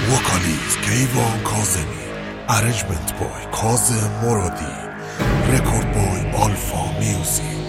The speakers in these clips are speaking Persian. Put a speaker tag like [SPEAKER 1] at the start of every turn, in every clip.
[SPEAKER 1] Vocalist Keyvan Kazemi, Arrangement by Kazem Moradi, Record by Alpha Music.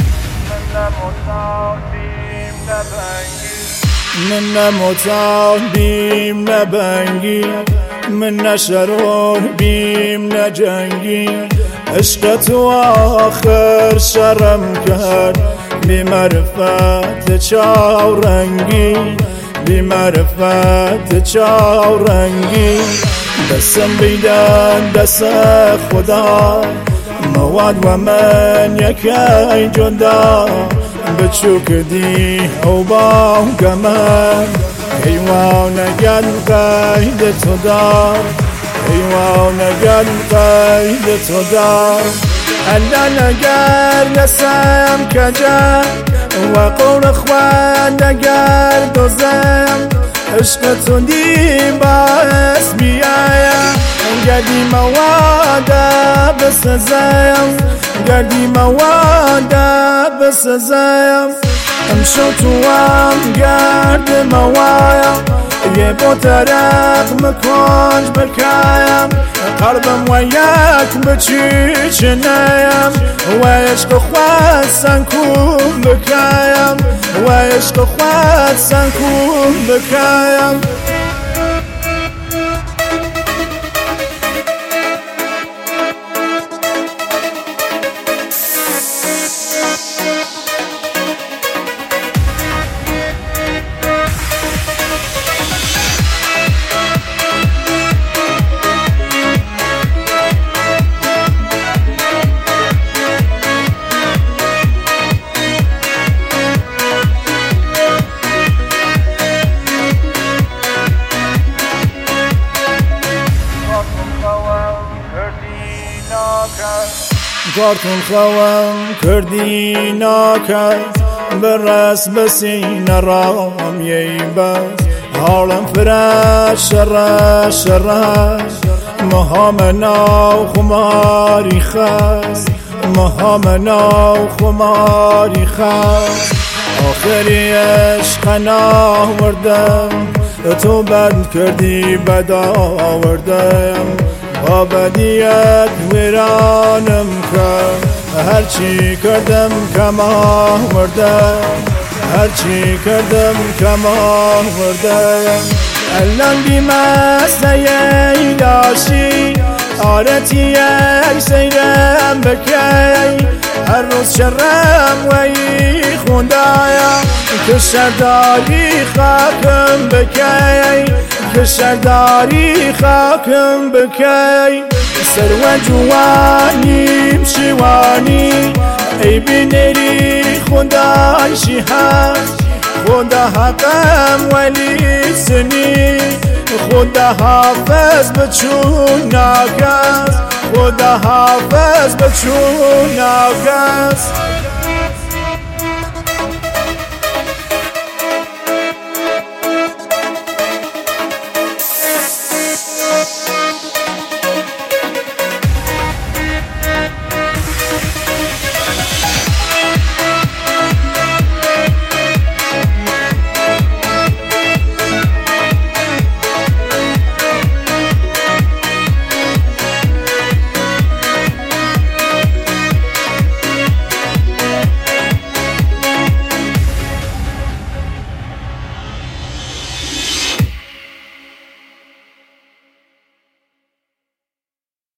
[SPEAKER 2] من نموتان بیم نبنگی، من نشرور بیم نجنگی. عشق تو آخر شرم کرد بی معرفت چاورنگی، بی معرفت چاورنگی. دستم بیدن دست خدا، مواد و من یکی جدا. بچوک دی او با گمن، حیوان گل قید تو دار، حیوان گل قید تو دار. الا نگر نسم کجم و قول خوان نگر دوزم. عشق تو دی باعث بیایم، گردی مواده بسزم، گردی مواده بسزم. امشو تو هم گرد موایم، یه با طرق مکنج بکایم. قلبم و یک بچی چنایم، و عشق خواد سنکون بکایم، و عشق خواد سنکون بکایم. کارتون خوام کردی ناکرد، برس بسین رام یی بس. حالم فرش شرش شرش، مهامنا خماری خست، مهامنا خماری خست. آخری عشق ناوردم، تو بد کردی بد آوردم. با بدیت ویرانم کرد، هرچی کردم کم آوردم، هرچی کردم کم آوردم. الان بیمسته ی داشتی، آرتی یک سیرم بکی. هر روز شرم وی خوندایم، که شرداری خاکم بکی، که شرداری خاکم بکی. سر و جوانیم شیوانی، ای بینری خدایشی هست. خدا حقم ولی سنی، خدا حافظ بچون ناکس، خدا حافظ بچون ناکس.